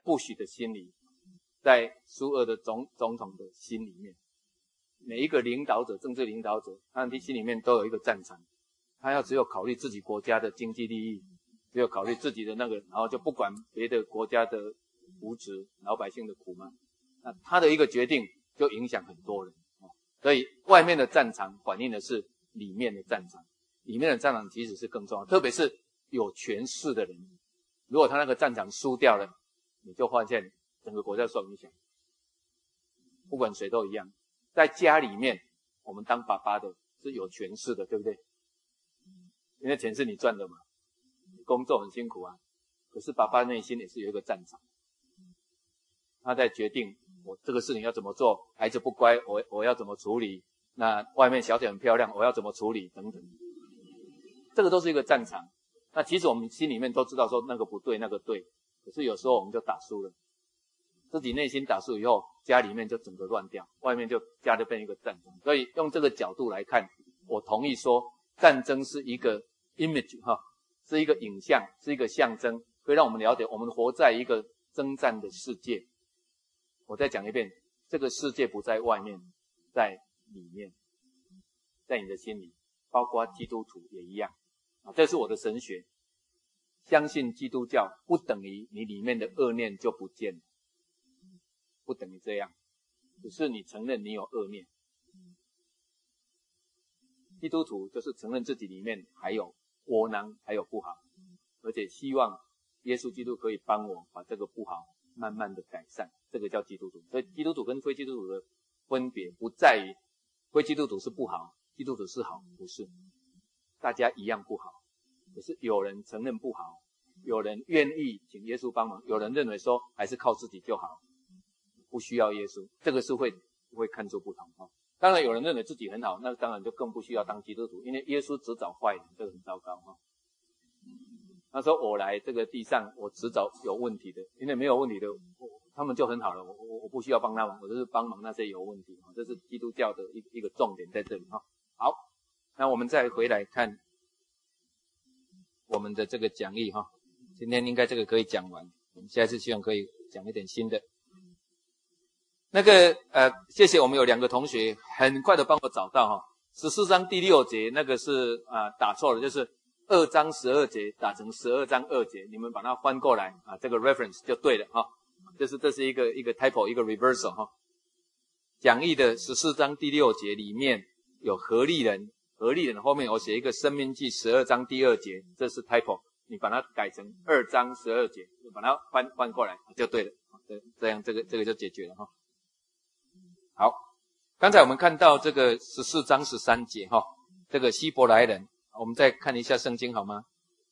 Bush 的心里，在苏俄的总统的心里面，每一个领导者，政治领导者，他的心里面都有一个战场，他只有考虑自己国家的经济利益，只有考虑自己的那个，然后就不管别的国家的福祉、老百姓的苦难。那他的一个决定就影响很多人，所以外面的战场反映的是里面的战场，里面的战场其实是更重要，特别是有权势的人，如果他那个战场输掉了，你就发现整个国家受影响。不管谁都一样，在家里面，我们当爸爸的是有权势的，对不对？因为钱是你赚的嘛，你工作很辛苦啊，可是爸爸内心也是有一个战场，他在决定我这个事情要怎么做，孩子不乖，我要怎么处理，那外面小姐很漂亮，我要怎么处理等等，这个都是一个战场。那其实我们心里面都知道说那个不对，那个对，可是有时候我们就打输了，自己内心打输以后，家里面就整个乱掉，外面就家就变一个战场。所以用这个角度来看，我同意说战争是一个 image 是一个影像，是一个象征，可以让我们了解我们活在一个征战的世界。我再讲一遍，这个世界不在外面，在里面，在你的心里，包括基督徒也一样。这是我的神学，相信基督教不等于你里面的恶念就不见了，不等于这样，只是你承认你有恶念。基督徒就是承认自己里面还有窝囊，还有不好，而且希望耶稣基督可以帮我把这个不好慢慢的改善，这个叫基督徒。所以基督徒跟非基督徒的分别不在于非基督徒是不好，基督徒是好，不是，大家一样不好。可是有人承认不好，有人愿意请耶稣帮忙，有人认为说还是靠自己就好，不需要耶稣，这个是会看出不同。当然有人认为自己很好，那当然就更不需要当基督徒，因为耶稣只找坏人，这个很糟糕。他说我来这个地上，我只找有问题的，因为没有问题的他们就很好了，我不需要帮他们，我就是帮忙那些有问题。这是基督教的一个重点在这里。好，那我们再回来看我们的这个讲义。今天应该这个可以讲完，我们下一次希望可以讲一点新的。那个谢谢我们有2个同学很快的帮我找到14章第6节那个是打错了，就是2章12节打成12章2节，你们把它翻过来这个 reference 就对了这是一个 typo 一个 reversal 讲义的14章第6节里面有合利人后面我写一个申命记12章第2节，这是 typo， 你把它改成2章12节，你把它翻过来就对了，这样这个就解决了好，刚才我们看到这个14章13节这个希伯来人，我们再看一下圣经好吗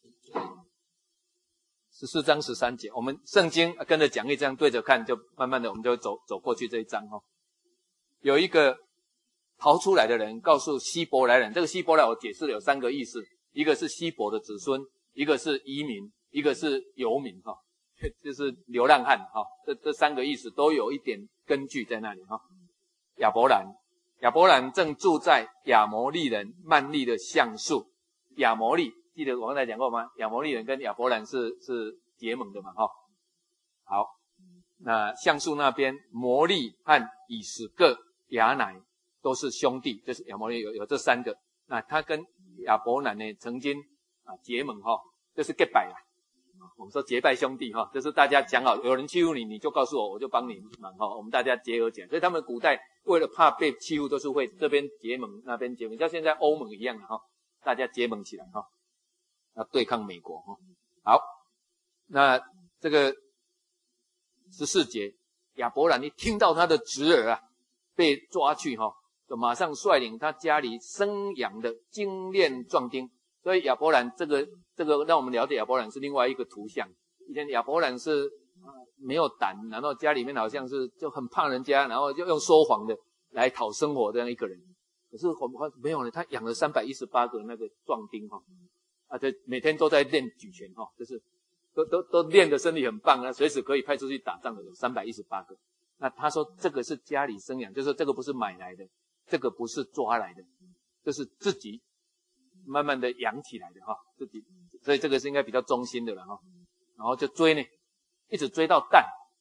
？14章13节，我们圣经跟着讲义这样对着看，就慢慢的我们就走过去这一章有一个逃出来的人告诉希伯来人，这个希伯来我解释了有3个意思，一个是希伯的子孙，一个是移民，一个是游民就是流浪汉这3个意思都有一点根据在那里亚伯兰正住在亚摩利人曼利的橡树。亚摩利记得我刚才讲过吗？亚摩利人跟亚伯兰是结盟的嘛好，那橡树那边摩利和以实各亚乃都是兄弟，就是亚摩利有这3个。那他跟亚伯兰呢曾经结盟就是结拜啦。我们说结拜兄弟就是大家讲好，有人欺负你，你就告诉我，我就帮你忙我们大家结合起来。所以他们古代为了怕被欺负，都是会这边结盟那边结盟，像现在欧盟一样大家结盟起来要对抗美国好，那这个14节，亚伯兰一听到他的侄儿被抓去就马上率领他家里生养的精炼壮丁。所以亚伯兰这个让我们了解亚伯兰是另外一个图像。以前亚伯兰是没有胆，然后家里面好像是就很怕人家，然后就用说谎的来讨生活这样一个人。可是我们没有呢，他养了318个那个壮丁就每天都在练举拳就是都练的身体很棒随时可以派出去打仗的有318个。那他说这个是家里生养，就是这个不是买来的，这个不是抓来的，这是自己慢慢的养起来的自己，所以这个是应该比较忠心的了然后就追呢，一直追到但，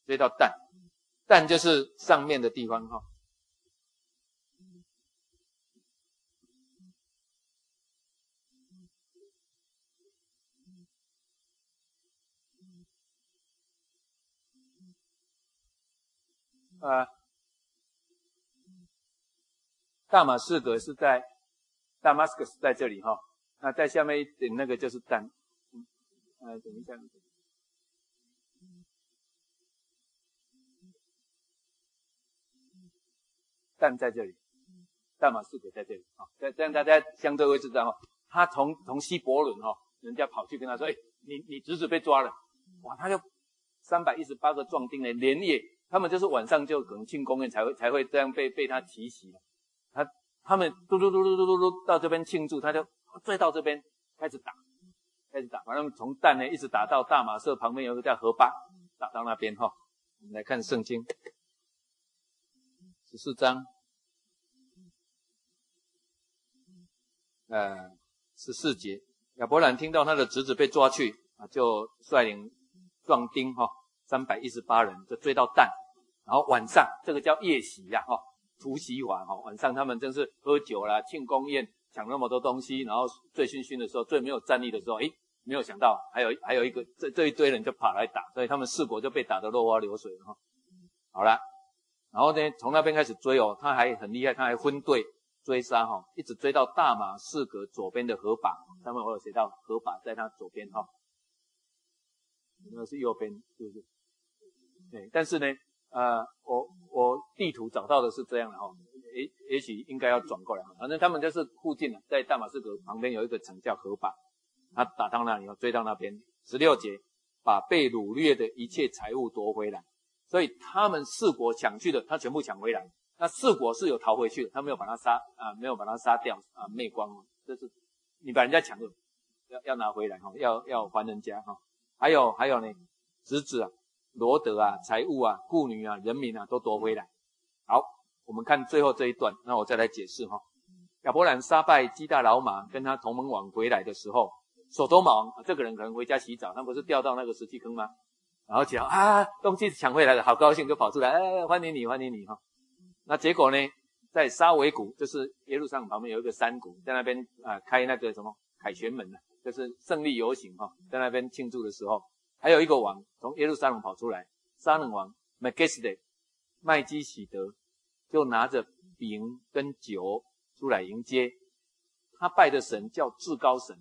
追到旦，旦就是上面的地方哈。大马士革是在 Damascus 在这里哈，那在下面一点那个就是旦，等一下，旦在这里，大马士革在这里啊，这样大家相对会知道哈，他从希伯伦哈，人家跑去跟他说，你侄子被抓了，哇，他就318个壮丁呢，连夜，他们就是晚上就可能庆功宴才会这样被他奇袭了。他们嘟到这边庆祝，他就追到这边开始打，把他们从旦呢一直打到大马色旁边有一个叫河巴，打到那边哈。我们来看圣经14章14节，亚伯兰听到他的侄子被抓去就率领壮丁318人就追到旦，然后晚上这个叫夜袭呀除夕晚晚上他们真是喝酒啦，庆功宴，抢那么多东西，然后醉醺醺的时候，最没有战力的时候，没有想到还有一个这一堆人就跑来打，所以他们四国就被打得落花流水了好了，然后呢，从那边开始追他还很厉害，他还分队追杀一直追到大马士革左边的河把，他们我有写到河把在他左边那是右边，是不是？对，但是呢。我地图找到的是这样的也许应该要转过来，反正他们就是附近在大马士革旁边有一个城叫河把，他打到那里追到那边。16节，把被掳掠的一切财物夺回来，所以他们四国抢去的，他全部抢回来。那四国是有逃回去的，他没有把他杀掉灭光这是你把人家抢了，要拿回来要还人家还有呢，侄子罗德财物妇女人民都夺回来。好，我们看最后这一段，那我再来解释亚伯兰杀败基大老马跟他同盟王回来的时候，所多玛王这个人可能回家洗澡，他不是掉到那个石器坑吗？然后讲东西抢回来了，好高兴，就跑出来欢迎你那结果呢，在沙维谷，就是耶路撒冷旁边有一个山谷，在那边开那个什么凯旋门就是胜利游行在那边庆祝的时候，还有一个王从耶路撒冷跑出来，撒冷王麦基洗德就拿着饼跟酒出来迎接。他拜的神叫至高神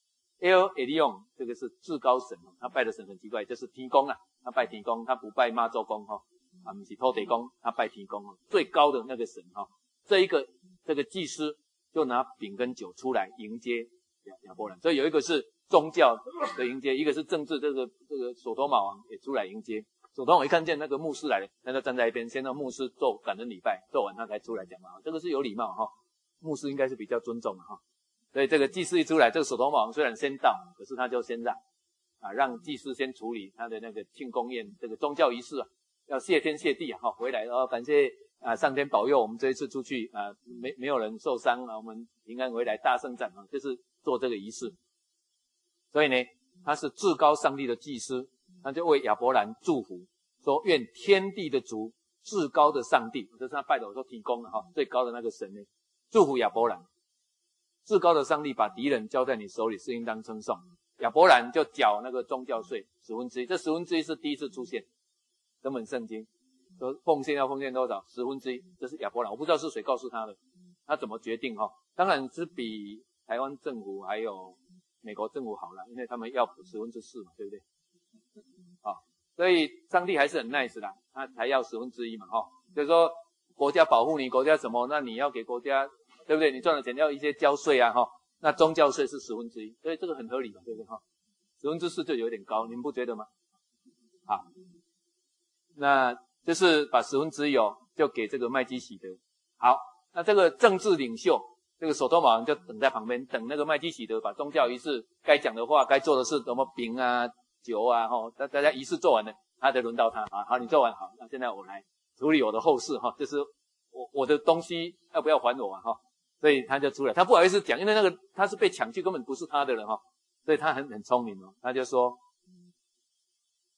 El Elyon， 这个是至高神他拜的神很奇怪，就是天公他拜天公，他不拜妈祖公不是土地公，他拜天公最高的那个神这个祭司就拿饼跟酒出来迎接亚伯兰，所以有一个是宗教的迎接，一个是政治，这个所多玛王也出来迎接。所多玛一看见那个牧师来了，他就站在一边，先让牧师做感恩礼拜，做完他才出来讲这个是有礼貌牧师应该是比较尊重所以这个祭司一出来，这个所多玛王虽然先到，可是他就先让祭司先处理他的那个庆功宴，这个宗教仪式要谢天谢地回来感谢上天保佑我们这一次出去没有人受伤我们平安回来大圣战就是做这个仪式。所以呢，他是至高上帝的祭司，他就为亚伯兰祝福，说愿天地的主至高的上帝，这是他拜的，我说提供最高的那个神呢，祝福亚伯兰。至高的上帝把敌人交在你手里，是应当称颂。亚伯兰就缴那个宗教税1/10，这1/10是第一次出现，整本圣经说奉献要奉献多少？1/10，这是亚伯兰，我不知道是谁告诉他的，他怎么决定当然是比台湾政府还有美国政府好了，因为他们要4/10嘛，对不对？所以上帝还是很 nice 的，他才要1/10嘛就是说国家保护你，国家什么，那你要给国家，对不对？你赚了钱要一些交税那宗教税是1/10，所以这个很合理嘛，对不对？4/10就有点高，你们不觉得吗？好，那就是把1/10就给这个麦基洗德。好，那这个政治领袖这个所多玛王就等在旁边，等那个麦基洗德把宗教仪式该讲的话该做的事，什么饼酒大家仪式做完了，他就轮到他好，你做完好，那现在我来处理我的后事就是我的东西要不要还我所以他就出来，他不好意思讲，因为那个他是被抢去，根本不是他的人所以他很聪明他就说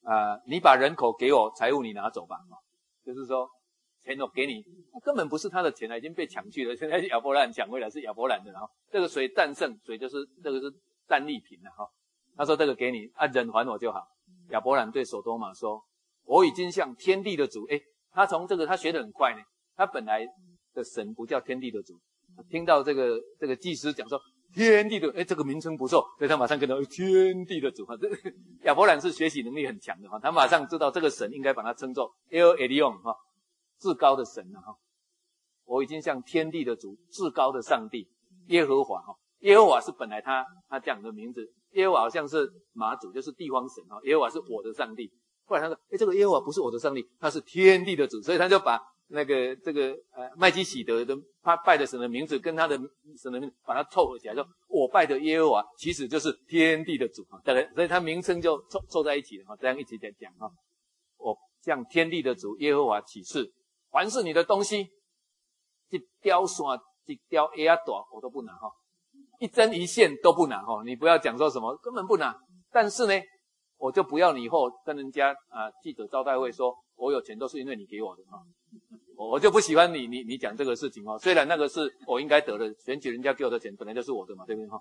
你把人口给我，财物你拿走吧。就是说钱我给你，根本不是他的钱，已经被抢去了。现在亚伯兰抢回来是亚伯兰的，这个水战胜，水就是这个是战利品了哈。他说这个给你人还我就好。亚伯兰对所多玛说，我已经向天地的主，他从这个他学得很快呢，他本来的神不叫天地的主，听到这个祭司讲说天地的，这个名称不错，所以他马上跟到天地的主哈。亚伯兰是学习能力很强的哈，他马上知道这个神应该把他称作 El Elyon 哈，至高的神哈。我已经向天地的主，至高的上帝耶和华哈。耶和华是本来他讲的名字，耶和华好像是马祖，就是地方神哈。耶和华是我的上帝。后来他说，这个耶和华不是我的上帝，他是天地的主，所以他就把麦基洗德的他拜的神的名字跟他的神的名字把它凑合起来，说我拜的耶和华其实就是天地的主哈。所以他名称就凑在一起了哈，这样一起在讲哈。我向天地的主耶和华起誓，凡是你的东西，一雕线一雕叶大我都不拿哈，一针一线都不拿哈。你不要讲说什么根本不拿，但是呢，我就不要你以后跟人家记者招待会说我有钱都是因为你给我的哈。我就不喜欢你讲这个事情哈。虽然那个是我应该得的，选举人家给我的钱本来就是我的嘛，对不对哈？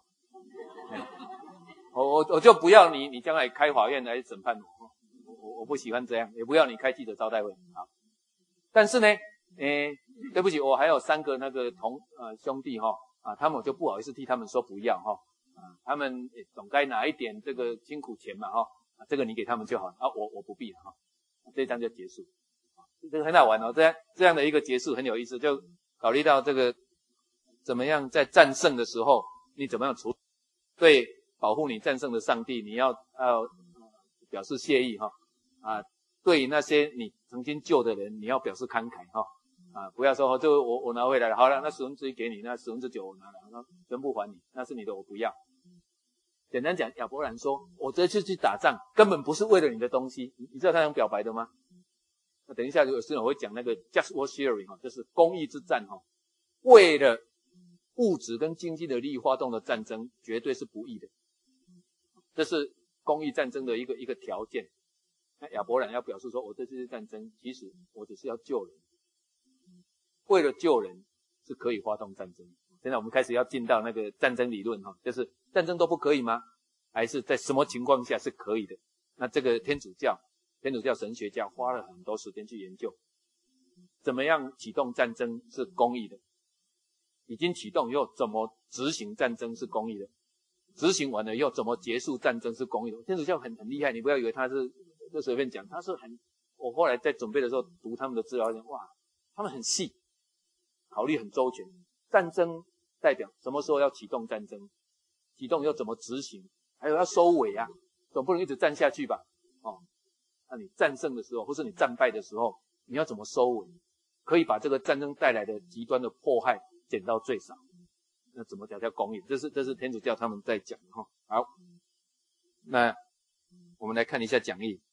我就不要你将来开法院来审判我不喜欢这样，也不要你开记者招待会好。但是呢，对不起，我还有3个那个兄弟哈他们我就不好意思替他们说不要哈他们总该拿一点这个辛苦钱嘛哈这个你给他们就好我不必哈。这一章就结束，这个很好玩哦。这样的一个结束很有意思，就考虑到这个怎么样在战胜的时候你怎么样处理，对保护你战胜的上帝你要表示谢意哈对那些你曾经救的人你要表示慷慨哈不要说就我拿回来了，好了，那1/10给你，那9/10我拿了，那全部还你，那是你的我不要。简单讲，亚伯兰说我这次去打仗根本不是为了你的东西，你知道他想表白的吗？那等一下有时候我会讲那个 just war theory 哈，就是公义之战哈，为了物质跟经济的利益发动的战争绝对是不义的，这是公义战争的一个条件。那亚伯兰要表示说我这次战争其实我只是要救人，为了救人是可以发动战争。现在我们开始要进到那个战争理论哈，就是战争都不可以吗？还是在什么情况下是可以的？那这个天主教神学家花了很多时间去研究，怎么样启动战争是公义的，已经启动以后怎么执行战争是公义的，执行完了以后怎么结束战争是公义的。天主教很厉害，你不要以为他是就随便讲，他是我后来在准备的时候读他们的资料，哇，他们很细，考虑很周全。战争代表什么时候要启动战争，启动又怎么执行，还有要收尾啊，总不能一直战下去吧那你战胜的时候或是你战败的时候你要怎么收尾，可以把这个战争带来的极端的迫害减到最少，那怎么叫公义，这是天主教他们在讲好，那我们来看一下讲义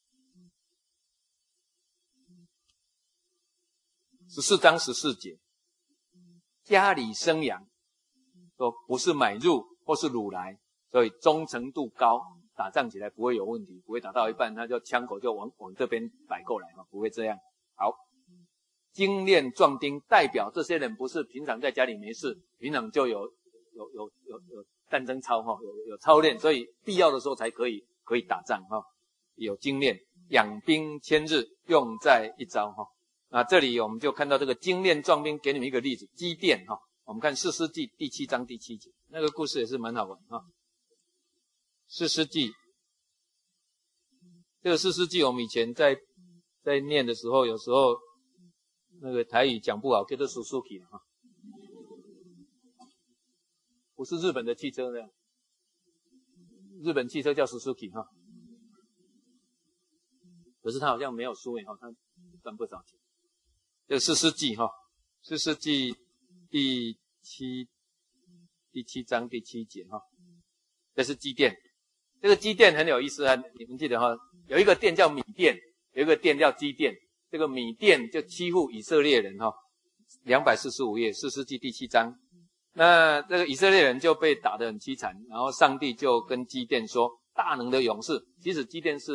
14章14节，家里生养说不是买入或是掳来，所以忠诚度高，打仗起来不会有问题，不会打到一半他就枪口就往这边摆过来不会这样。好，精练壮丁代表这些人不是平常在家里没事，平常就有战争操有操练，所以必要的时候才可以打仗有精练，养兵千日，用在一朝这里我们就看到这个精练壮兵，给你们一个例子，基甸我们看士师记第7章第7节，那个故事也是蛮好玩士师记，这个士师记我们以前在念的时候，有时候那个台语讲不好，叫做 Suzuki 不是日本的汽车呢，日本汽车叫 Suzuki 可是他好像没有输他赚不少钱。这个士师记士师记第7章第7节这是基甸。这个基甸很有意思你们记得有一个殿叫米甸，有一个殿叫基甸。这个米甸就欺负以色列人245页士师记第7章。那这个以色列人就被打得很凄惨，然后上帝就跟基甸说，大能的勇士，其实基甸是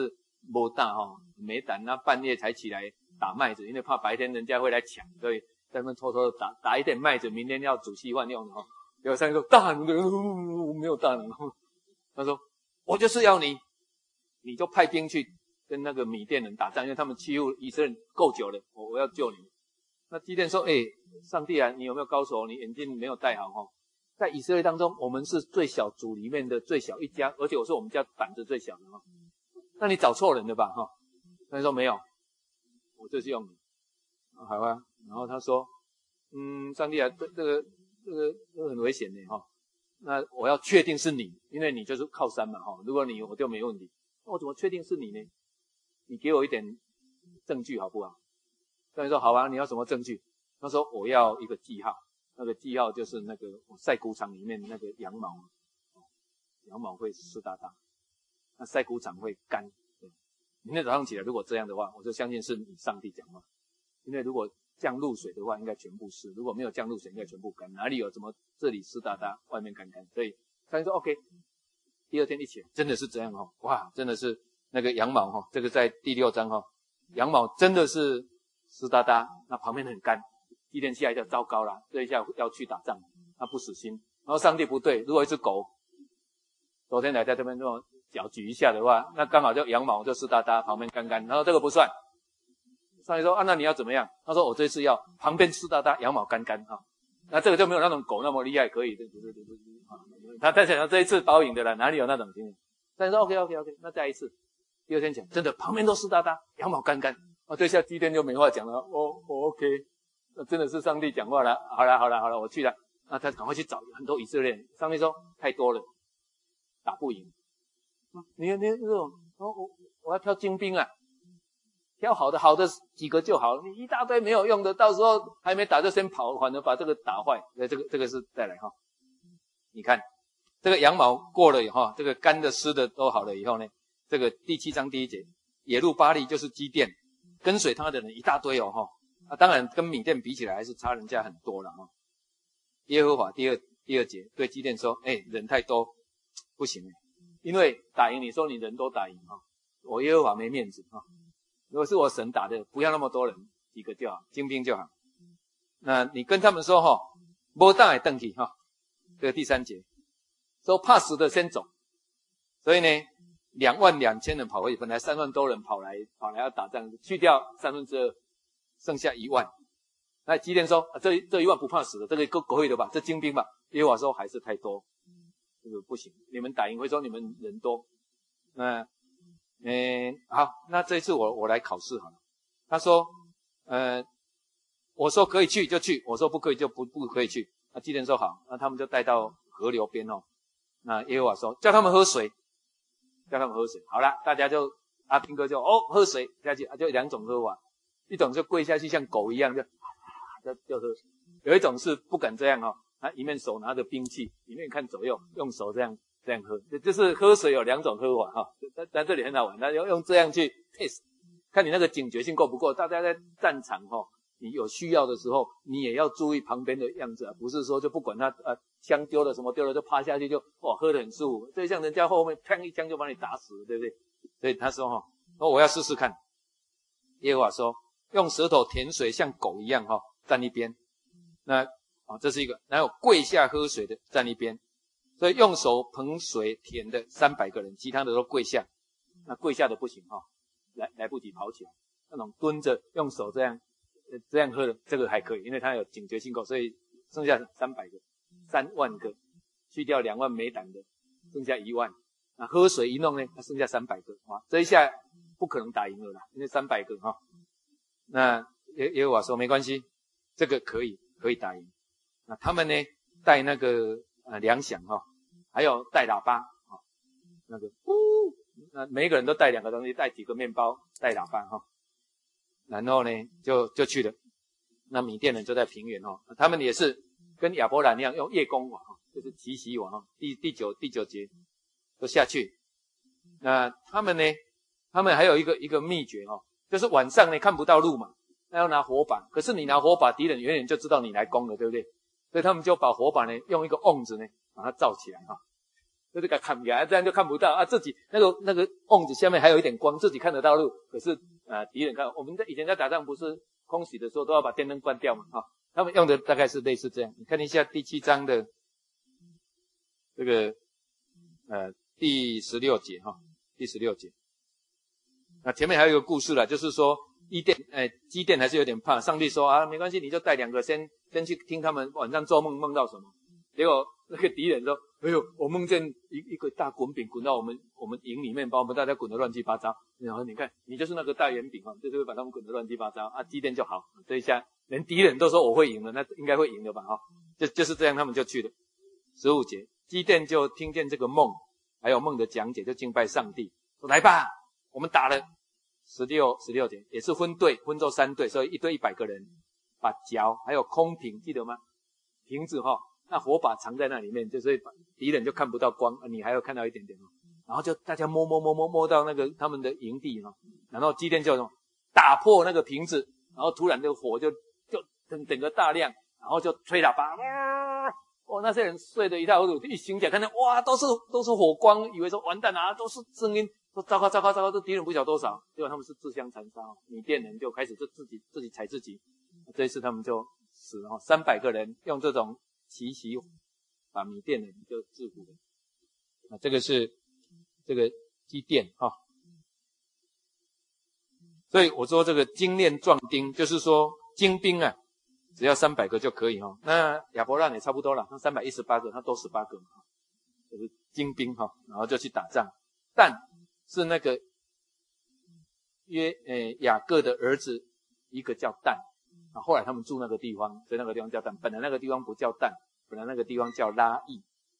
没胆哈，没胆，那半夜才起来打麦子，因为怕白天人家会来抢，所以在那边偷偷的打一点麦子，明天要煮稀饭用的哈。结果上帝说大能的，我没有大能。他说我就是要你就派兵去跟那个米甸人打仗，因为他们欺负以色列人够久了，我要救你。那基甸说上帝啊，你有没有高手？你眼镜没有戴好哈。在以色列当中，我们是最小族里面的最小一家，而且我是我们家胆子最小的哈。那你找错人了吧哈？他说没有，我就是用你。好啊。然后他说，上帝啊，这个很危险的哈。那我要确定是你，因为你就是靠山嘛哈。如果我就没问题。我怎么确定是你呢？你给我一点证据好不好？上帝说好啊，你要什么证据？他说我要一个记号。那个记号就是那个晒谷场里面那个羊毛，羊毛会湿哒哒，那晒谷场会干。明天早上起来，如果这样的话，我就相信是你上帝讲话。因为如果降露水的话，应该全部湿；如果没有降露水，应该全部干。哪里有怎么这里湿哒哒，外面干干？所以上帝说 OK。第二天一起来，真的是这样哦，哇，真的是那个羊毛哈，这个在第6章哈，羊毛真的是湿哒哒，那旁边很干。基甸下一下糟糕了，这一下要去打仗，他不死心。然后上帝不对，如果一只狗昨天来在这边这么脚举一下的话，那刚好就羊毛就湿哒哒，旁边干干。然后这个不算，上帝说那你要怎么样？他说我这次要旁边湿哒哒，羊毛干干啊。那这个就没有那种狗那么厉害，可以的。他在想这一次包赢的了，哪里有那种经验？上帝说 OK， 那再一次。第二天讲，真的旁边都湿哒哒，羊毛干干。这下基甸就没话讲了。OK。那真的是上帝讲话了，好了，我去了。那他赶快去找很多以色列人。上帝说太多了，打不赢。你这种，我要挑精兵啊，挑好的几个就好。你一大堆没有用的，到时候还没打就先跑，反而把这个打坏。这个是再来哈。你看这个羊毛过了以后，这个干的湿的都好了以后呢，这个第7章第1节，耶路巴力就是基甸，跟随他的人一大堆哦哈。当然跟米甸比起来还是差人家很多了哈。耶和华第二节对基甸说，人太多不行，因为打赢你说你人都打赢哈，我耶和华没面子哈。如果是我神打的，不要那么多人，几个就好，精兵就好。那你跟他们说哈，没当来登去哈。这个第3节说怕死的先走，所以呢22000人跑回去，本来3万多人跑来要打仗，去掉2/3。剩下1万，那基甸说这1万不怕死的，这个够会的吧？这精兵吧？耶和华说还是太多，这个不行。你们打赢会说你们人多，好，那这一次我来考试好了。他说，我说可以去就去，我说不可以就不可以去。那基甸说好，那他们就带到河流边哦。那耶和华说叫他们喝水，好了，大家就阿兵哥就喝水下去，就2种喝法。一种就跪下去像狗一样就喝，有一种是不敢这样他一面手拿着兵器，一面看左右，用手这样喝。就是喝水有2种喝法在这里很好玩，他用这样去 test， 看你那个警觉性够不够。大家在战场你有需要的时候，你也要注意旁边的样子不是说就不管他枪丢了什么丢了就趴下去就喝得很舒服，所以像人家后面砰一枪就把你打死了，对不对？所以他说我要试试看。耶和华说用舌头舔水像狗一样站一边。那这是一个。然后跪下喝水的站一边。所以用手捧水舔的300个人，其他的都跪下。那跪下的不行来不及跑起来。那种蹲着用手这样喝的，这个还可以，因为他有警觉性够，所以剩下300个，3万个，去掉2万没胆的，剩下1万。那喝水一弄呢，剩下300个这一下不可能打赢了啦，因为300个那耶和华说没关系，这个可以打赢。那他们呢带那个粮饷还有带喇叭那个那每一个人都带2个东西，带几个面包，带喇叭然后呢就去了。那米甸人就在平原他们也是跟亚伯兰一样用夜攻网就是奇袭网第9节都下去。那他们呢，他们还有一个秘诀就是晚上呢看不到路嘛，那要拿火把，可是你拿火把，敌人远远就知道你来攻了，对不对？所以他们就把火把呢用一个瓮子呢把它罩起来就是给砍起来，这样就看不到啊。自己那个瓮子下面还有一点光，自己看得到路，可是敌人看。我们以前在打仗不是空袭的时候都要把电灯关掉嘛，他们用的大概是类似这样。你看一下第7章的这个第16节第16节。前面还有一个故事啦，就是说基甸还是有点怕，上帝说啊，没关系，你就带2个先去听他们晚上做梦梦到什么。结果那个敌人说，哎呦，我梦见一个大滚饼滚到我们营里面，把我们大家滚得乱七八糟。然后你看，你就是那个大圆饼就是会把他们滚得乱七八糟啊。基甸就好，这一下连敌人都说我会赢了，那应该会赢的吧就是这样，他们就去了。15节，基甸就听见这个梦，还有梦的讲解，就敬拜上帝，说来吧，我们打了。16节也是分作3队，所以一队100个人，把嚼还有空瓶记得吗？瓶子那火把藏在那里面，就是敌人就看不到光，你还要看到一点点然后就大家摸到那个他们的营地然后基甸就打破那个瓶子，然后突然这个火就整个大亮，然后就吹喇叭，那些人睡得一塌糊涂，一醒起来看到哇都是火光，以为说完蛋都是声音。说糟糕，这敌人不晓多少，结果他们是自相残杀，米甸人就开始就自己踩自己，这一次他们就死了300个人，用这种奇袭把米甸人就制服了。这个是这个基甸所以我说这个精练壮丁，就是说精兵只要300个就可以那亚伯拉罕也差不多了，他318个，他多18个就是精兵然后就去打仗，但是那个雅各的儿子一个叫但后来他们住那个地方，所以那个地方叫但，本来那个地方不叫但，本来那个地方叫拉邑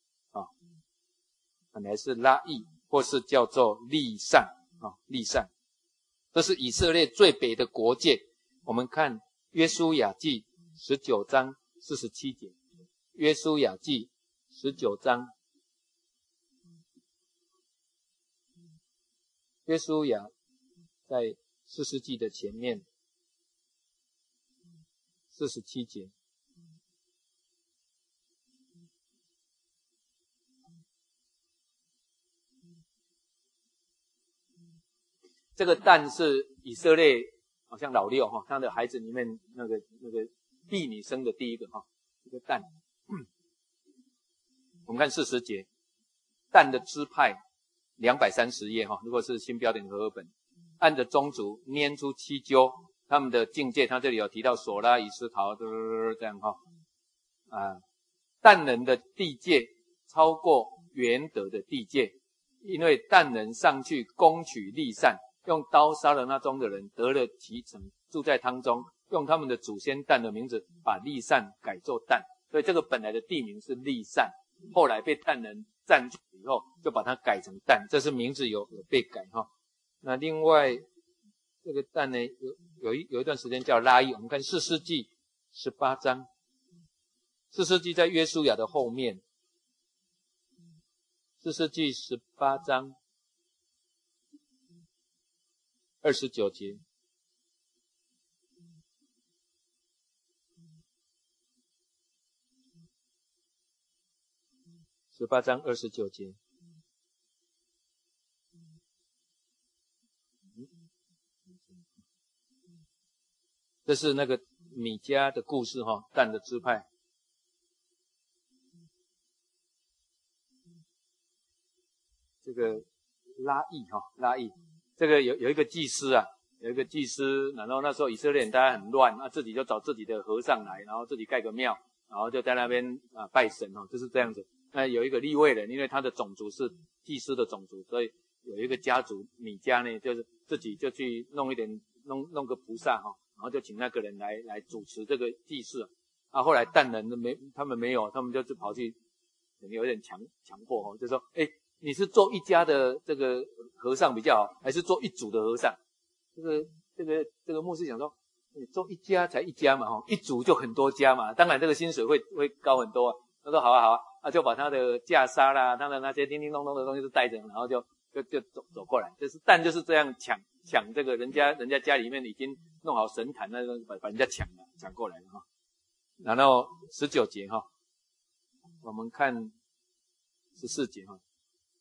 本来是拉邑，或是叫做利善利善。这是以色列最北的国界。我们看约书亚记19章47节，约书亚记19章，约书亚在士师记的前面47节，这个但是以色列好像老六他的孩子里面那个婢女生的第一个这个但我们看40节，但的支派230页如果是新标点和合本，按着宗族拈出7揪，他们的境界，他这里有提到索拉、以斯陶这样但人的地界超过原得的地界，因为但人上去攻取利善，用刀杀了那中的人，得了其城，住在汤中，用他们的祖先但的名字把利善改作但，所以这个本来的地名是利善，后来被但人占据以后就把它改成但，这是名字有被改那另外这个但呢有一段时间叫拉邑，我们看士师记18章，士师记在约书亚的后面，士师记18章29节，18章29节，这是那个米迦的故事但的支派。这个拉邑，这个有一个祭司有一个祭司，然后那时候以色列人大家很乱自己就找自己的和尚来，然后自己盖个庙，然后就在那边拜神就是这样子。那有一个利未人，因为他的种族是祭司的种族，所以有一个家族米迦呢，就是自己就去弄弄个菩萨然后就请那个人来主持这个祭祀后来但人他们没有，他们就跑去有点强迫就说你是做一家的这个和尚比较好，还是做一组的和尚？这个牧师讲说，你做一家才一家嘛一组就很多家嘛，当然这个薪水会高很多他说好啊就把他的袈裟啦，他的那些叮叮咚咚的东西都带着，然后就走过来，就是但就是这样抢这个人家家里面已经弄好神坛，那个把人家抢过来了然后19节我们看14节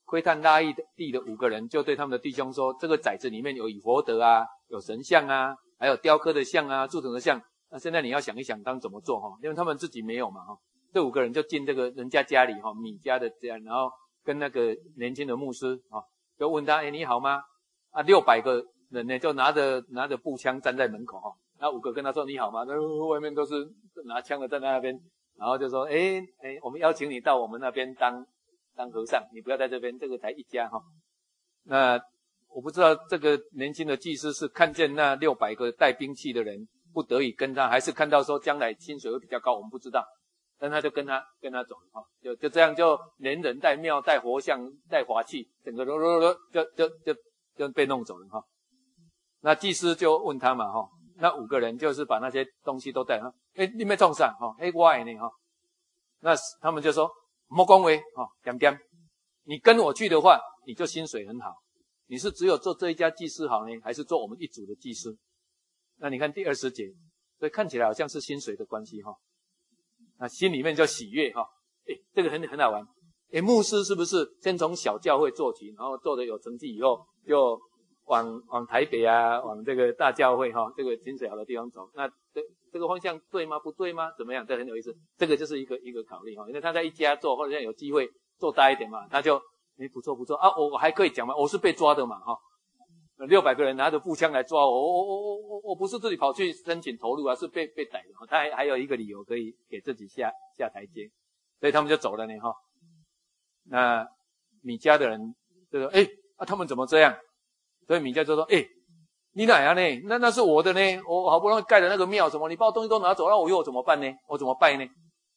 窥探拉邑地的5个人就对他们的弟兄说，这个宅子里面有以佛德啊，有神像啊，还有雕刻的像啊，铸成的像，那现在你要想一想当怎么做哈，因为他们自己没有嘛哈。这5个人就进这个人家家里哈，米家的家，然后跟那个年轻的牧师啊，就问他，你好吗？啊，600个人呢，就拿着步枪站在门口哈，那5个跟他说你好吗？那外面都是拿枪的站在那边，然后就说，我们邀请你到我们那边当和尚，你不要在这边，这个才一家哈。那我不知道这个年轻的祭司是看见那600个带兵器的人不得已跟他，还是看到说将来薪水会比较高，我们不知道。但他就跟他走了哈，就这样就连人带庙带佛像带法器，整个就被弄走了哈。那祭司就问他嘛哈，那5个人就是把那些东西都带了，你没创啥哈，我的呢哈。那他们就说莫讲话哈，点点，你跟我去的话，你就薪水很好。你是只有做这一家祭司好呢，还是做我们一组的祭司？那你看第20节，所以看起来好像是薪水的关系哈。那心里面就喜悦哈，这个很好玩。牧师是不是先从小教会做起，然后做得有成绩以后，就往台北啊，往这个大教会哈，这个薪水好的地方走？那这个方向对吗？不对吗？怎么样？这很有意思。这个就是一个考虑哈，因为他在一家做，或者有机会做大一点嘛，他就不错啊，我还可以讲嘛，我是被抓的嘛哈。600个人拿着步枪来抓我不是自己跑去申请投入啊，是被逮的。他还有一个理由可以给自己下台阶，所以他们就走了呢哈。那米家的人就说，他们怎么这样？所以米家就说，你哪样呢？那是我的呢，我好不容易盖的那个庙，什么你把我东西都拿走，那我又怎么办呢？我怎么拜呢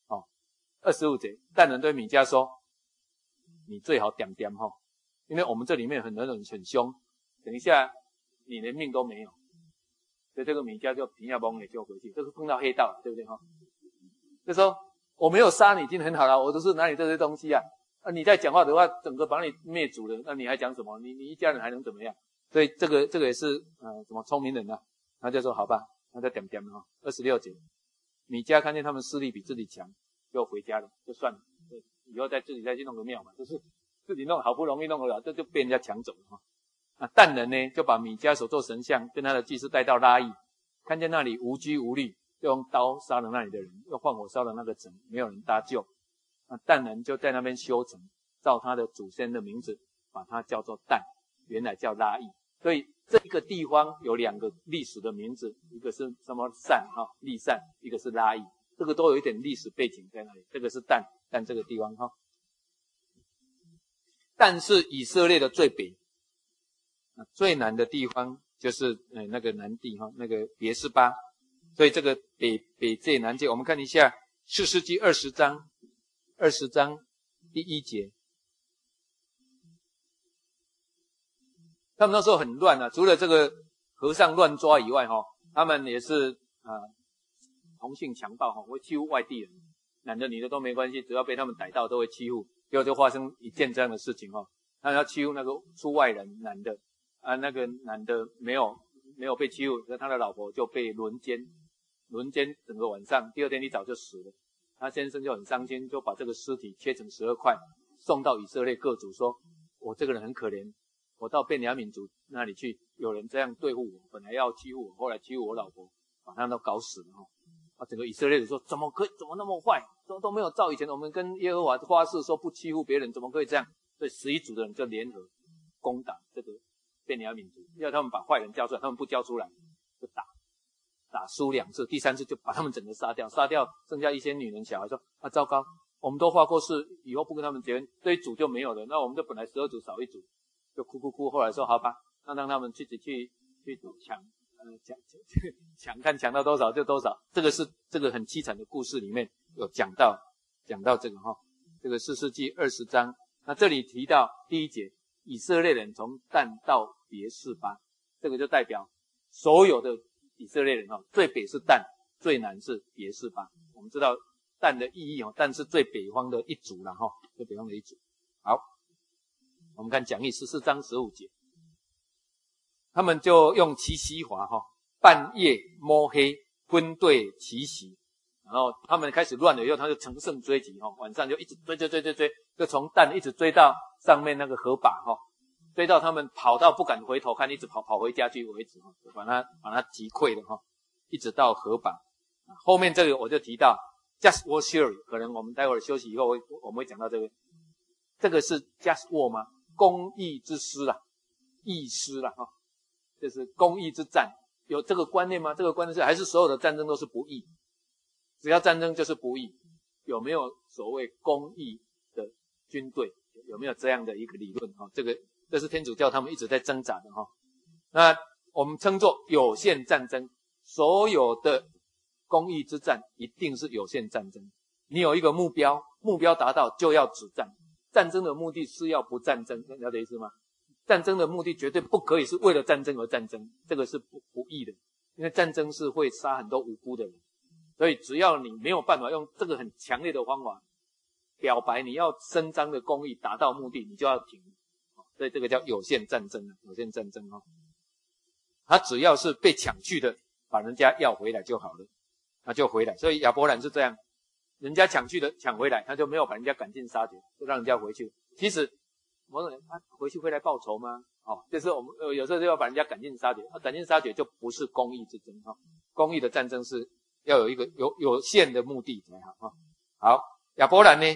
？25节，但人对米家说，你最好点点哈，因为我们这里面很多人很凶。等一下，你连命都没有，所以这个米家就平下崩也就回去，这是碰到黑道了，对不对哈？就说我没有杀你已经很好了，我都是拿你这些东西啊，你再讲话的话，整个把你灭族了，那你还讲什么？你一家人还能怎么样？所以这个也是什么聪明人啊？他就说好吧，那就点点哈。26节，米家看见他们势力比自己强，就回家了，就算了，以后自己再去弄个庙嘛，就是自己弄，好不容易弄得了，这就被人家抢走了哈。但人呢，就把米迦所做神像跟他的祭司带到拉邑，看见那里无拘无虑，就用刀杀了那里的人，用放火烧了那个城，没有人搭救。但人就在那边修城，照他的祖先的名字，把它叫做但，原来叫拉邑。所以这个地方有2个历史的名字，一个是什么善哈，利善，一个是拉邑，这个都有一点历史背景在那里。这个是但这个地方哈，但是以色列的最北。最南的地方就是那个南地哈，那个别是巴，所以这个北界南界，我们看一下士师记20章第1节，他们那时候很乱啊，除了这个和尚乱抓以外哈，他们也是同性强暴哈，会欺负外地人，男的女的都没关系，只要被他们逮到都会欺负，结果就发生一件这样的事情哈，他要欺负那个出外人男的。那个男的没有被欺负，他的老婆就被轮奸整个晚上，第2天一早就死了。他先生就很伤心，就把这个尸体切成12块，送到以色列各族，说我这个人很可怜，我到便雅悯族那里去，有人这样对付我，本来要欺负我，后来欺负我老婆，把他都搞死了哈。整个以色列人说怎么那么坏，都没有照以前我们跟耶和华发誓说不欺负别人，怎么可以这样？所以11族的人就联合攻打这个便雅悯族，要他们把坏人交出来，他们不交出来就打输2次，第3次就把他们整个杀掉，剩下一些女人小孩，说糟糕，我们都发过誓以后不跟他们结婚，这一组就没有了，那我们就本来12组少一组，就哭，后来说好吧，那让他们自己去抢看抢到多少就多少，这个很凄惨的故事里面有讲到这个哈，这个士师记20章，那这里提到第1节。以色列人从但到别是巴，这个就代表所有的以色列人最北是但，最南是别是巴。我们知道但的意义但是最北方的一族啦最北方的一族。好，我们看讲义14章15节，他们就用奇袭华半夜摸黑分队奇袭，然后他们开始乱了以后，他就乘胜追击晚上就一直追，就从但一直追到上面那个河坝追到他们跑到不敢回头看，一直跑回家去为止把他击溃了一直到河坝。后面这个我就提到 just war theory， 可能我们待会儿休息以后我们会讲到这个。这个是 just war 吗？公义之师啦，义师啦就是公义之战，有这个观念吗？这个观念是还是所有的战争都是不义？只要战争就是不义，有没有所谓公义的军队？有没有这样的一个理论这是天主教他们一直在挣扎的那我们称作有限战争，所有的公义之战一定是有限战争。你有一个目标达到就要止战。战争的目的是要不战争，了解意思吗？战争的目的绝对不可以是为了战争而战争，这个是不义的，因为战争是会杀很多无辜的人。所以只要你没有办法用这个很强烈的方法表白你要伸张的公义达到目的，你就要停。所以这个叫有限战争有限战争他只要是被抢去的，把人家要回来就好了，那就回来。所以亚伯兰是这样，人家抢去的抢回来，他就没有把人家赶尽杀绝，就让人家回去。其实某种人回去会来报仇吗？就是我们有时候就要把人家赶尽杀绝，赶尽杀绝就不是公义之争公义的战争是要有一个有限的目的才好好，亚伯兰呢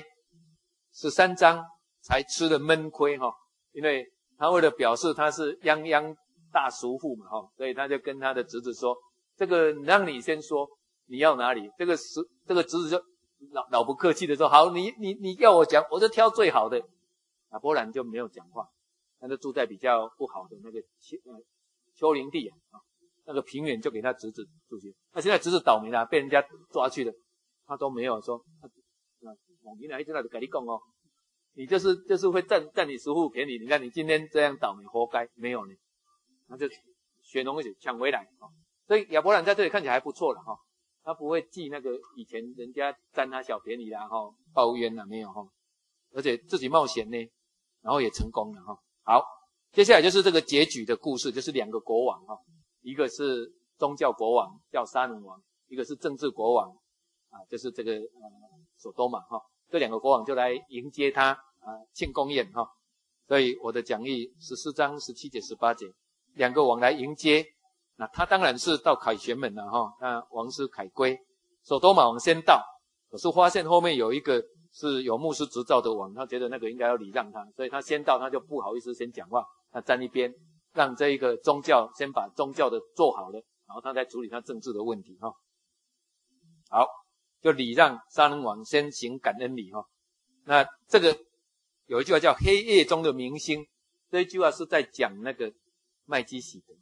13章才吃了闷亏因为他为了表示他是泱泱大叔父嘛所以他就跟他的侄子说，这个让你先说你要哪里。这个侄子就老不客气的说，好，你要我讲，我就挑最好的。亚伯兰就没有讲话，他就住在比较不好的那个丘陵地那个平原就给他侄子住去。那现在侄子倒霉了，被人家抓去了，他都没有说，你哪一天来就跟你讲你就是会占你叔父便宜，你看你今天这样倒霉，活该。没有呢，那就血浓一起抢回来所以亚伯兰在这里看起来还不错了他不会记那个以前人家占他小便宜啦抱怨啦，没有而且自己冒险呢，然后也成功了好，接下来就是这个结局的故事，就是2个国王一个是宗教国王叫撒冷王，一个是政治国王就是这个所多玛这2个国王就来迎接他庆功宴所以我的讲义14章17节18节，2个王来迎接。那他当然是到凯旋门了那王师凯归，所多玛王先到，可是发现后面有一个是有牧师执照的王，他觉得那个应该要礼让他，所以他先到，他就不好意思先讲话，他站一边，让这一个宗教先把宗教的做好了，然后他再处理他政治的问题好，就礼让撒冷王先行感恩礼那这个有一句话叫黑夜中的明星，这一句话是在讲那个麦基洗德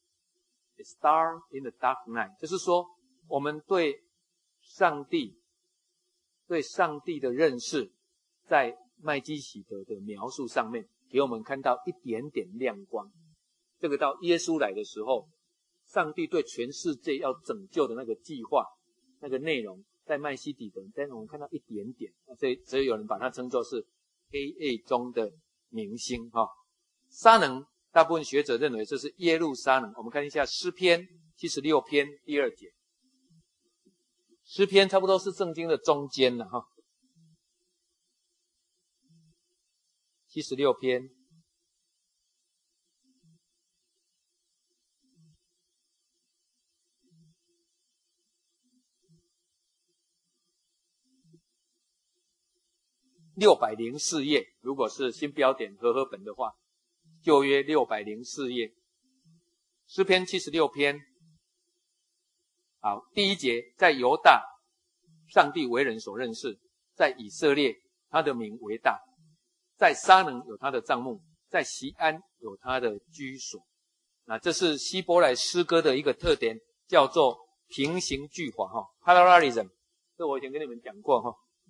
A star in the dark night， 就是说我们对上帝的认识在麦基洗德的描述上面给我们看到一点点亮光。这个到耶稣来的时候，上帝对全世界要拯救的那个计划那个内容在麦基洗德，但是我们看到一点点，所以有人把它称作是黑夜中的明星撒冷大部分学者认为这是耶路撒冷。我们看一下诗篇76篇第2节，诗篇差不多是圣经的中间了76篇604页，如果是新标点和合本的话，旧约604页，诗篇76篇。好，第1节，在犹大，上帝为人所认识；在以色列，他的名为大；在撒冷有他的帐幕，在锡安有他的居所。那这是希伯来诗歌的一个特点，叫做平行句法parallelism， 这我以前跟你们讲过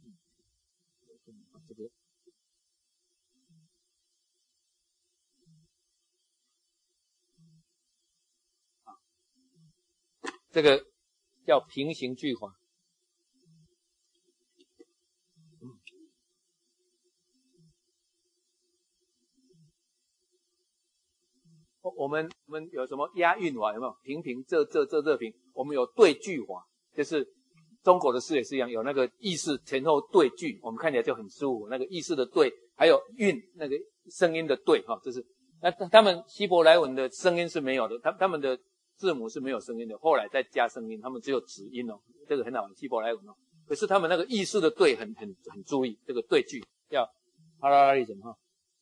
这个叫平行句法。我们有什么押韵法？有没有平平仄平？我们有对句法，就是中国的诗也是一样，有那个意思前后对句，我们看起来就很舒服。那个意思的对，还有韵，那个声音的对哈，这是那他们希伯来文的声音是没有的，他们的字母是没有声音的，后来再加声音，他们只有子音哦，这个很好玩，希伯来文哦。可是他们那个意思的对很注意这个对句叫 parallelism 哈。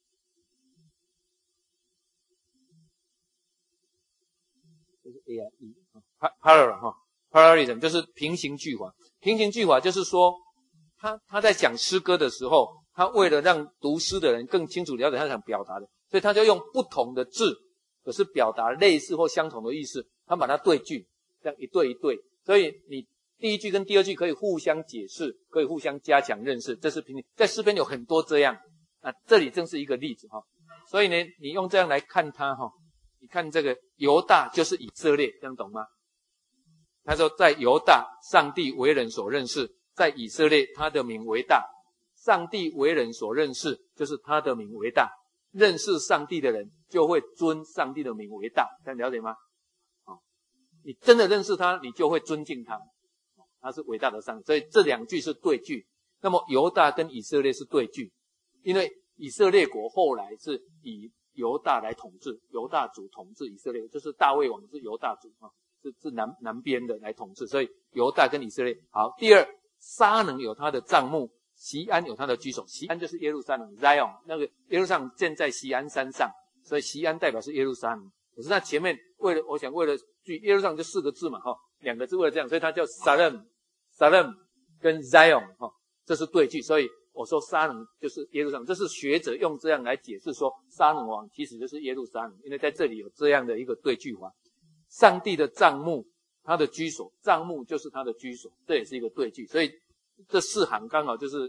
就是 A I E parallel 哈 parallelism 就是平行句法。平行句法就是说他在讲诗歌的时候，他为了让读诗的人更清楚了解他想表达的，所以他就用不同的字，可是表达类似或相同的意思，他把它对句，这样一对一对，所以你第一句跟第二句可以互相解释，可以互相加强认识，这是平行。在诗篇有很多这样，这里正是一个例子哈。所以呢，你用这样来看它哈，你看这个犹大就是以色列，这样懂吗？他说在犹大，上帝为人所认识。在以色列，他的名为大，上帝为人所认识，就是他的名为大。认识上帝的人就会尊上帝的名为大，这样了解吗？你真的认识他，你就会尊敬他，他是伟大的上帝。所以这两句是对句。那么犹大跟以色列是对句，因为以色列国后来是以犹大来统治，犹大族统治以色列，就是大卫王是犹大族是南边的来统治，所以犹大跟以色列。好，第二。撒冷有他的帐幕，锡安有他的居所。锡安就是耶路撒冷 Zion， 那个耶路撒冷建在锡安山上，所以锡安代表是耶路撒冷。可是他前面为了句耶路撒冷就4个字嘛2个字为了这样，所以他叫 Salem 跟 Zion 这是对句。所以我说撒冷就是耶路撒冷，这是学者用这样来解释说撒冷王其实就是耶路撒冷，因为在这里有这样的一个对句法。上帝的帐幕。他的居所，帐幕就是他的居所，这也是一个对句，所以这4行刚好就是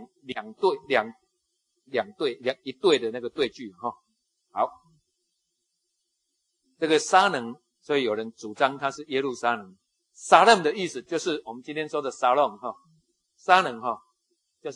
一对的那个对句哈。好，这个撒冷，所以有人主张它是耶路撒冷。撒冷的意思就是我们今天说的沙龙哈，撒冷哈就是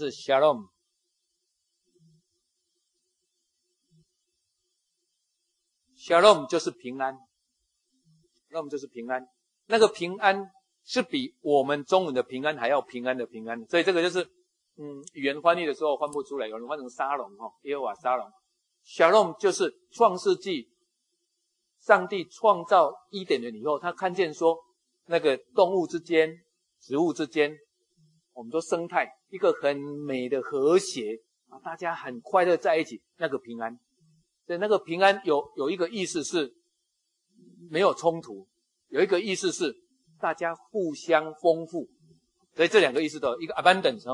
shalom，shalom 就是平安 ，shalom 就是平安。那个平安是比我们中文的平安还要平安的平安，所以这个就是语言翻译的时候翻不出来，有人翻成沙龙耶和华沙龙。Shalom 就是创世纪上帝创造伊甸园以后，他看见说那个动物之间、植物之间，我们说生态一个很美的和谐大家很快乐在一起，那个平安。所以那个平安有一个意思是没有冲突。有一个意思是大家互相丰富，所以这两个意思都有，一个 abundance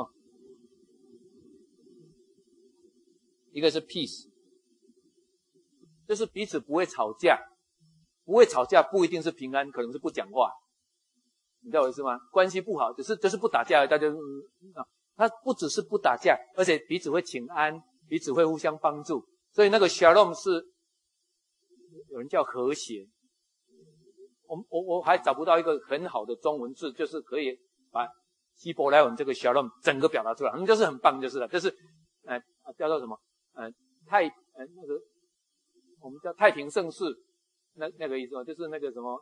一个是 peace， 就是彼此不会吵架，不会吵架不一定是平安，可能是不讲话，你知道我意思吗？关系不好就是不打架，大家他不只是不打架，而且彼此会请安，彼此会互相帮助，所以那个 shalom 是有人叫和谐。我还找不到一个很好的中文字，就是可以把希伯来文这个 shalom 整个表达出来，就是很棒就是了，就是叫做什么那个我们叫太平盛世那个意思就是那个什么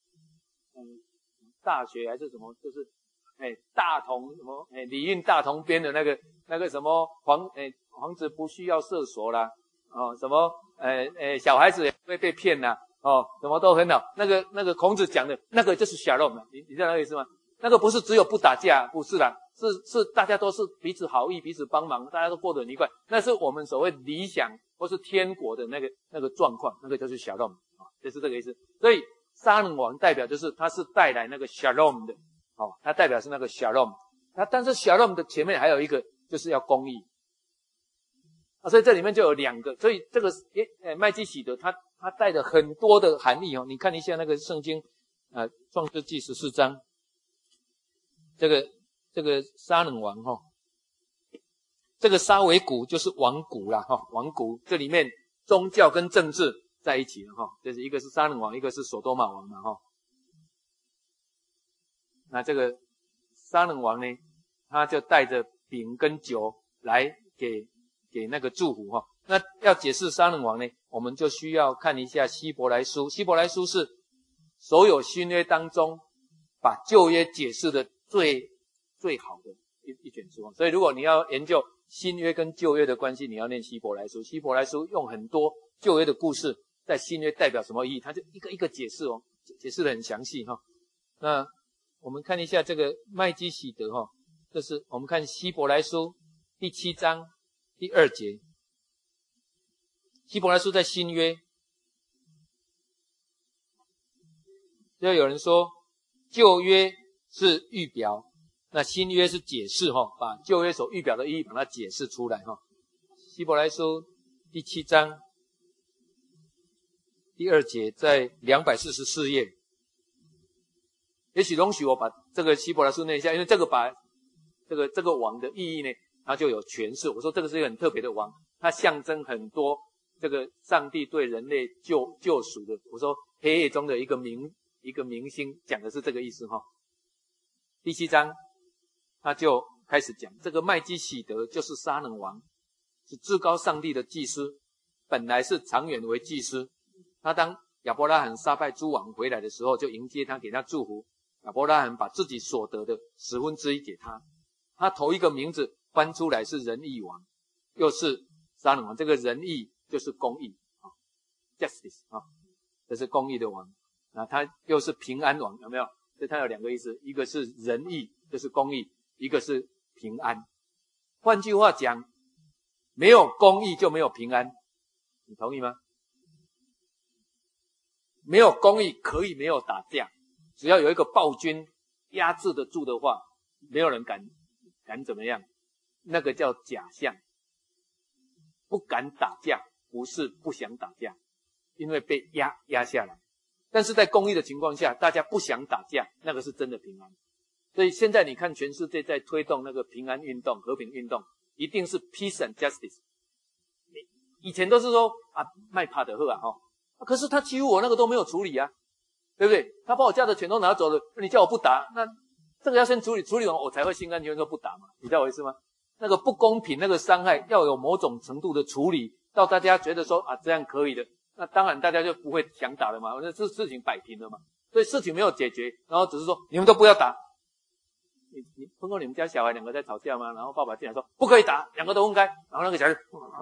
大学还是什么，就是大同什么礼运大同编的那个什么皇子不需要厕所啦什么小孩子也不会被骗啦什么都很好，那个孔子讲的那个就是 shalom， 你知道那个意思吗？那个不是只有不打架，不是啦，是大家都是彼此好意，彼此帮忙，大家都过得很愉快，那是我们所谓理想或是天国的那个状况，那个就是 shalom 就是这个意思。所以撒冷王代表就是他是带来那个 shalom 的他代表是那个 shalom， 但是 shalom 的前面还有一个就是要公义所以这里面就有2个，所以这个麦基洗德他带着很多的含义你看一下那个圣经创世纪14章，这个撒冷王这个沙维谷就是王谷啦王谷，这里面宗教跟政治在一起了就是一个是撒冷王，一个是所多玛王嘛那这个撒冷王呢，他就带着饼跟酒来给那个祝福那要解释撒冷王呢，我们就需要看一下希伯来书。希伯来书是所有新约当中把旧约解释的最好的一卷书所以如果你要研究新约跟旧约的关系，你要念希伯来书。希伯来书用很多旧约的故事，在新约代表什么意义，他就一个一个解释哦，解释得很详细哈。那我们看一下这个麦基洗德哈，这是我们看希伯来书第7章第2节。希伯来书在新约，就有人说旧约是预表，那新约是解释哈，把旧约所预表的意义把它解释出来哈。希伯来书第7章第2节，在244页。也许容许我把这个希伯来书念一下，因为这个把这个王的意义呢，它就有诠释。我说这个是一个很特别的王，它象征很多这个上帝对人类救赎的。我说黑夜中的一个明星，讲的是这个意思哈。第7章他就开始讲，这个麦基洗德就是撒冷王，是至高上帝的祭司，本来是长远为祭司。他当亚伯拉罕杀败诸王回来的时候，就迎接他，给他祝福。亚伯拉罕把自己所得的1/10给他，他头一个名字翻出来是仁义王，又是撒冷王。这个仁义就是公义啊 ，justice 啊，这是公义的王。那他又是平安王，有没有？所以他有2个意思，一个是仁义，就是公义；一个是平安。换句话讲，没有公义就没有平安，你同意吗？没有公义可以没有打架，只要有一个暴君压制得住的话，没有人敢怎么样，那个叫假象。不敢打架不是不想打架，因为被压下来。但是在公义的情况下，大家不想打架，那个是真的平安。所以现在你看全世界在推动那个平安运动、和平运动，一定是 peace and justice。以前都是说啊，卖怕的喝啊齁，可是他欺负我那个都没有处理啊，对不对？他把我家的钱都拿走了，你叫我不打，那这个要先处理完我才会心甘情愿说不打嘛，你知道我意思吗？那个不公平，那个伤害要有某种程度的处理，到大家觉得说啊这样可以的，那当然大家就不会想打了嘛，那这事情摆平了嘛。所以事情没有解决，然后只是说你们都不要打。你碰过你们家小孩2个在吵架吗？然后爸爸进来说不可以打，2个都分开，然后那个小孩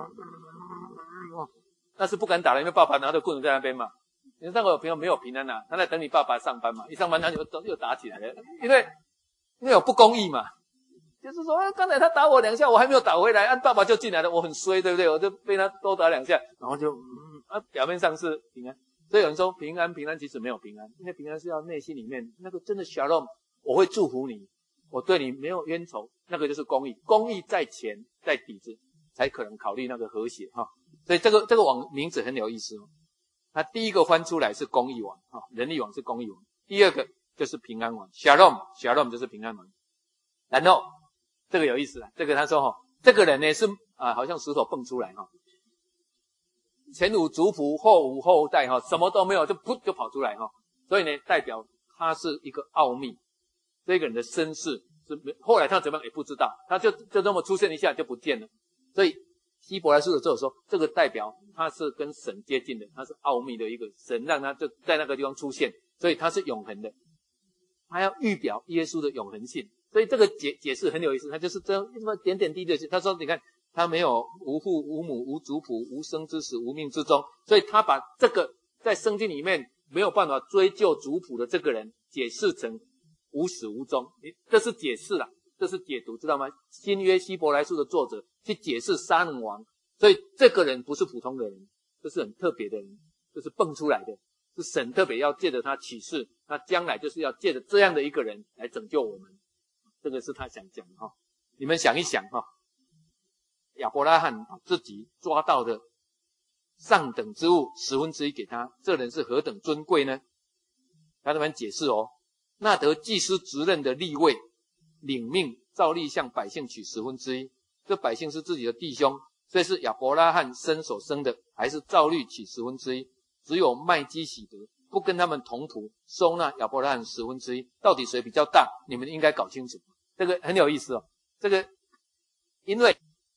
那是不敢打了，因为爸爸拿着棍子在那边嘛。你那个朋友没有平安啊，他在等你爸爸上班嘛，一上班他就又打起来了，因为有不公义嘛。就是说刚才他打我2下，我还没有打回来，爸爸就进来了，我很衰，对不对？我就被他多打2下，然后就表面上是平安。所以有人说平安其实没有平安，因为平安是要内心里面那个真的shalom，我会祝福你，我对你没有冤仇，那个就是公义。公义在前在底子，才可能考虑那个和谐哈。所以这个王名字很有意思哦。他第一个翻出来是公义王哈，仁义王是公义王，第二个就是平安王 ，shalom 就是平安王。然后这个有意思啊，这个他说这个人呢是好像石头蹦出来前无族谱，后无后代什么都没有，就噗就跑出来所以呢代表他是一个奥秘，这个人的身世是后来他怎么样也不知道，他就这么出现一下就不见了。所以希伯来书的作者说，这个代表他是跟神接近的，他是奥秘的一个神，让他就在那个地方出现，所以他是永恒的，他要预表耶稣的永恒性。所以这个解释很有意思，他就是这么点点滴滴的。他说你看他没有无父无母无族谱无生之始无命之终，所以他把这个在圣经里面没有办法追究族谱的这个人解释成无始无终。这是解释啦，这是解读，知道吗？新约希伯来书的作者去解释撒冷王，所以这个人不是普通的人，这是很特别的人，这是蹦出来的，是神特别要借着他启示，他将来就是要借着这样的一个人来拯救我们。这个是他想讲的你们想一想亚伯拉罕把自己抓到的上等之物1/10给他，这人是何等尊贵呢？他这边解释那得祭司职任的利未领命照例向百姓取1/10，这百姓是自己的弟兄，所以是亚伯拉罕生所生的，还是照律取1/10。只有麦基洗德不跟他们同谱，收纳亚伯拉罕1/10，到底谁比较大？你们应该搞清楚。这个很有意思这个因为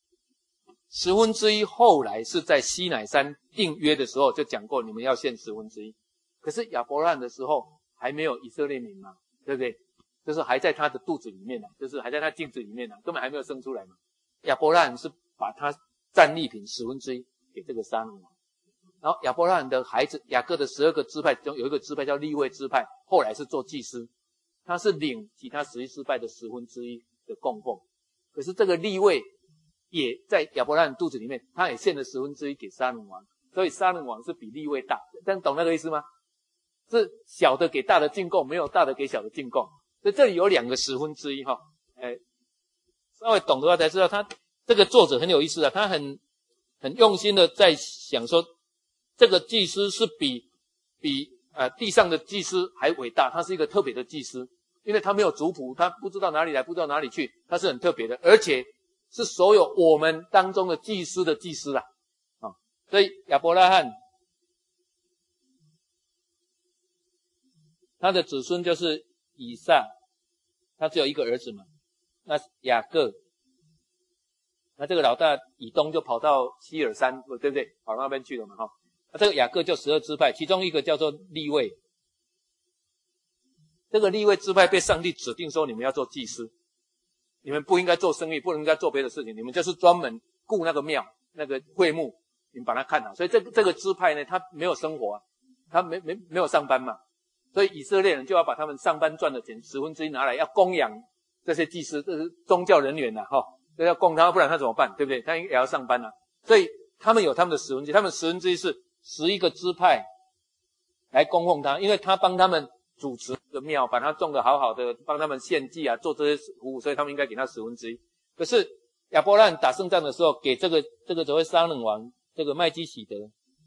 1/10后来是在西乃山订约的时候就讲过，你们要献1/10。可是亚伯拉罕的时候还没有以色列民嘛，对不对？就是还在他的肚子里面就是还在他镜子里面根本还没有生出来嘛。 亚伯拉罕是把他战利品1/10给这个撒冷王，然后亚伯拉罕的孩子雅各的12个支派中有一个支派叫利未支派，后来是做祭司，他是领其他11支派的1/10的供奉。可是这个利未也在亚伯拉罕肚子里面，他也献了1/10给撒冷王，所以撒冷王是比利未大，这样懂那个意思吗？是小的给大的进贡，没有大的给小的进贡，所以这里有2个1/10哈。稍微懂的话才知道，他这个作者很有意思啊，他很用心的在想说，这个祭司是比地上的祭司还伟大，他是一个特别的祭司，因为他没有族谱，他不知道哪里来，不知道哪里去，他是很特别的，而且是所有我们当中的祭司的祭司啦，所以亚伯拉罕他的子孙就是以撒，他只有一个儿子嘛，那雅各，那这个老大以东就跑到希尔山，对不对？跑到那边去了嘛，哈。那这个雅各就12支派，其中一个叫做利未。这个利未支派被上帝指定说，你们要做祭司，你们不应该做生意，不应该做别的事情，你们就是专门顾那个庙、那个会幕，你们把它看好。所以这个支派呢，他没有生活啊，他没有上班嘛，所以以色列人就要把他们上班赚的钱1/10拿来，要供养这些祭司，这是宗教人员呐，这要供他，不然他怎么办？对不对？他也要上班啊。所以他们有他们的1/10，他们1/10是11个支派来供奉他，因为他帮他们主持的庙，把它种得好好的，帮他们献祭啊，做这些服务，所以他们应该给他1/10。可是亚伯拉罕打胜仗的时候，给这个所谓撒冷王这个麦基洗德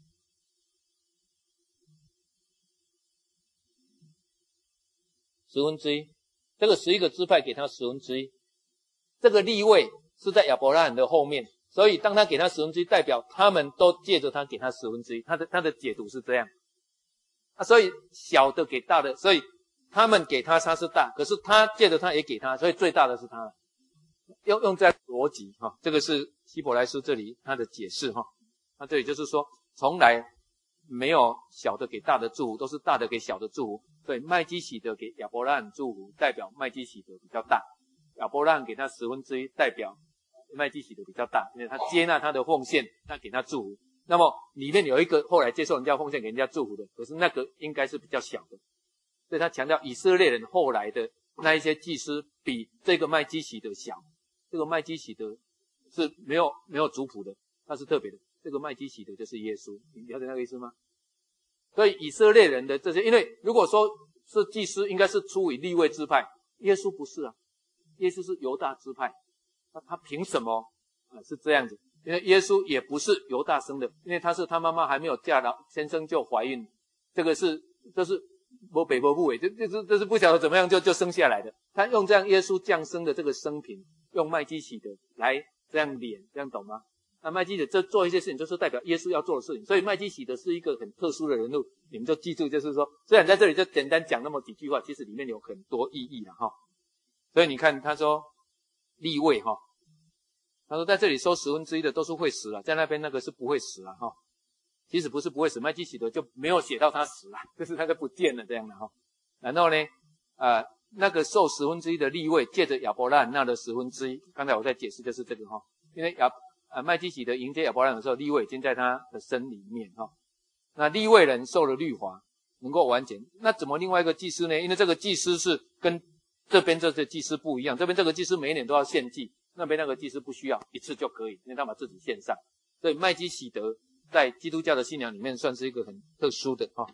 1/10，这个11个支派给他1/10，这个利未是在亚伯拉罕的后面，所以当他给他1/10，代表他们都借着他给他1/10，他的解读是这样。所以小的给大的，所以他们给他是大，可是他借着他也给他，所以最大的是他。用这样的逻辑这个是希伯来书这里他的解释那这里就是说，从来没有小的给大的祝福，都是大的给小的祝福。所以麦基洗德给亚伯拉罕祝福，代表麦基洗德比较大；亚伯拉罕给他1/10，代表麦基洗德比较大，因为他接纳他的奉献，他给他祝福。那么里面有一个后来接受人家奉献给人家祝福的，可是那个应该是比较小的，所以他强调以色列人后来的那一些祭司比这个麦基洗德小。这个麦基洗德是没有族谱的，他是特别的。这个麦基洗德就是耶稣，你了解那个意思吗？所以以色列人的这些，因为如果说是祭司，应该是出于利未支派，耶稣不是啊，耶稣是犹大支派，他凭什么是这样子？因为耶稣也不是犹大生的，因为他妈妈还没有嫁了，先生就怀孕，这是没北没母这是不晓得怎么样就生下来的。他用这样耶稣降生的这个生平，用麦基洗德来这样连，这样懂吗？那麦基洗德这做一些事情，就是代表耶稣要做的事情，所以麦基洗德是一个很特殊的人物，你们就记住，就是说，虽然在这里就简单讲那么几句话，其实里面有很多意义了所以你看他说利未他说在这里收1/10的都是会死了，在那边那个是不会死了其实不是不会死，麦基洗德就没有写到他死了，就是他就不见了这样的然后呢那个受1/10的利未借着亚伯拉罕那的1/10，刚才我在解释就是这个因为麦基洗德迎接亚伯拉罕的时候，利未已经在他的身里面那利未人受了律法能够完全，那怎么另外一个祭司呢？因为这个祭司是跟这边这些祭司不一样，这边这个祭司每一年都要献祭，那边那个祭司不需要，一次就可以，因为他把自己献上。所以麦基洗德在基督教的信仰里面算是一个很特殊的好，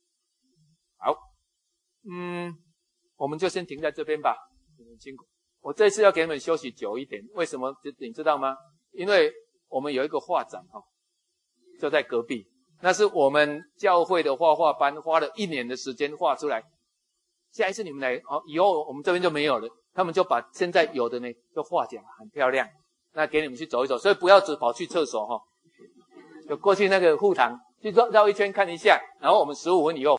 我们就先停在这边吧，很辛苦。我这次要给你们休息久一点，为什么你知道吗？因为我们有一个画展就在隔壁，那是我们教会的画画班花了1年的时间画出来。下一次你们来以后我们这边就没有了，他们就把现在有的呢就画起来很漂亮，那给你们去走一走，所以不要只跑去厕所就过去那个护堂去绕一圈看一下，然后我们15分以后